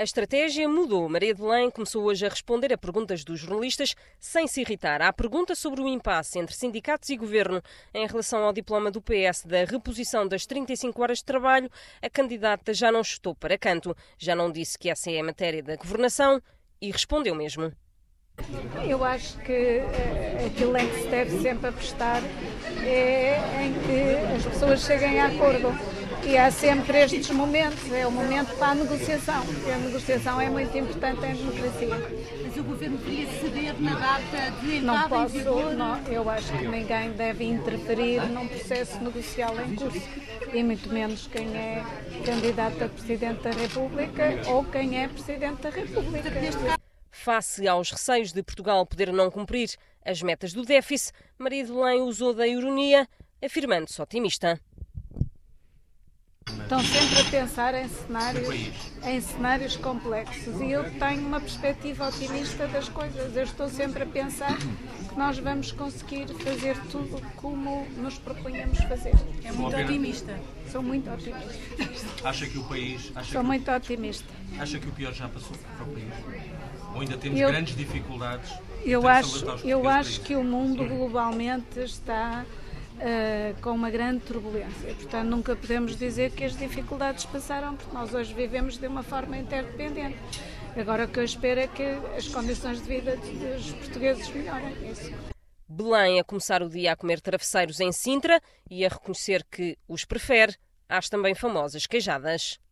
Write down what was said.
A estratégia mudou. Maria de Belém começou hoje a responder a perguntas dos jornalistas sem se irritar. À pergunta sobre o impasse entre sindicatos e governo em relação ao diploma do PS da reposição das 35 horas de trabalho, a candidata já não chutou para canto. Já não disse que essa é a matéria da governação e respondeu mesmo. Eu acho que aquilo em que se deve sempre apostar é em que as pessoas cheguem a acordo. E há sempre estes momentos, é o momento para a negociação. E a negociação é muito importante em democracia. Mas o Governo deveria ceder na data de Não entrada posso, em vigor? não, eu acho que ninguém deve interferir num processo negocial em curso. E muito menos quem é candidato a Presidente da República ou quem é Presidente da República. Face aos receios de Portugal poder não cumprir as metas do déficit, Maria de Belém usou da ironia, afirmando-se otimista. Estão sempre a pensar em cenários complexos e eu tenho uma perspectiva otimista das coisas. Eu estou sempre a pensar que nós vamos conseguir fazer tudo como nos propunhamos fazer. É muito otimista. Sou muito otimista. Acha que o país... Sou muito otimista. Acha que o pior já passou para o país? Ou ainda temos grandes dificuldades? Eu acho que o mundo globalmente está com uma grande turbulência. Portanto, nunca podemos dizer que as dificuldades passaram, porque nós hoje vivemos de uma forma interdependente. Agora o que eu espero é que as condições de vida dos portugueses melhorem. Isso. Belém a começar o dia a comer travesseiros em Sintra e a reconhecer que os prefere às também famosas queijadas.